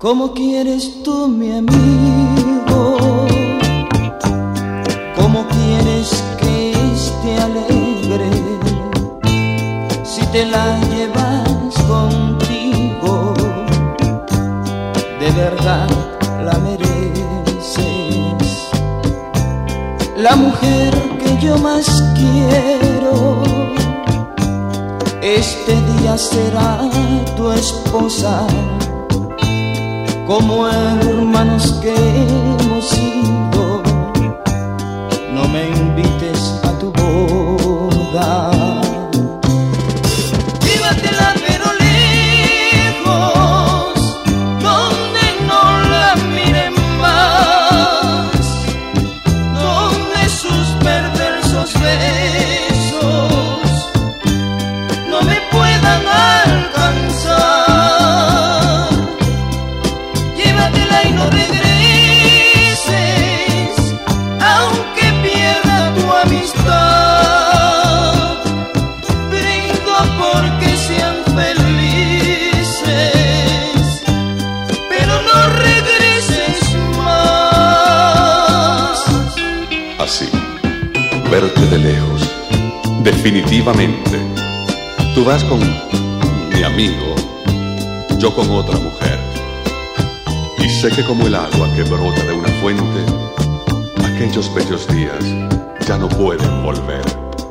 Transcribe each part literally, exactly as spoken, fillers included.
¿Cómo quieres tú, mi amigo? ¿Cómo quieres que esté alegre si te la llevas contigo? De verdad la mereces, la mujer que yo más quiero. Este día será tu esposa, como hermanos que hemos sido. No me invites a tu boda, llévatela pero lejos, donde no la miren más, donde sus perversos besos no me puedan alcanzar. Llévatela y no regreses, aunque pierda tu amistad. Brindo porque sean felices, pero no regreses más. Así, verte de lejos, definitivamente. Tú vas con mi amigo, yo con otra mujer. Y sé que como el agua que brota de una fuente, aquellos bellos días ya no pueden volver.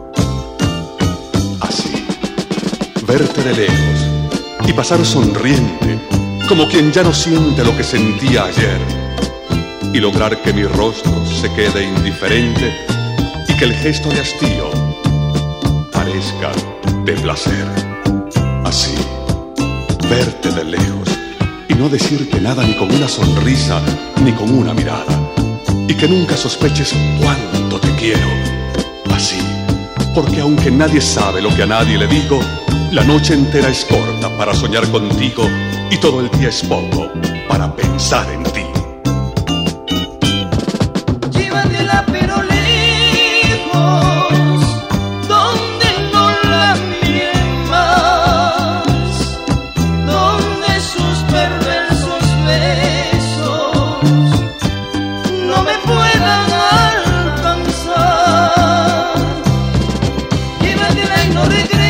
Así, verte de lejos y pasar sonriente, como quien ya no siente lo que sentía ayer, y lograr que mi rostro se quede indiferente y que el gesto de hastío parezca de placer. Así, verte de lejos y no decirte nada ni con una sonrisa ni con una mirada, y que nunca sospeches cuánto te quiero. Así, porque aunque nadie sabe lo que a nadie le digo, la noche entera es corta para soñar contigo y todo el día es poco para pensar en ti. Llévatela pero lejos, donde no la miren más, donde sus perversos besos no me puedan alcanzar. Llévatela y no regreses,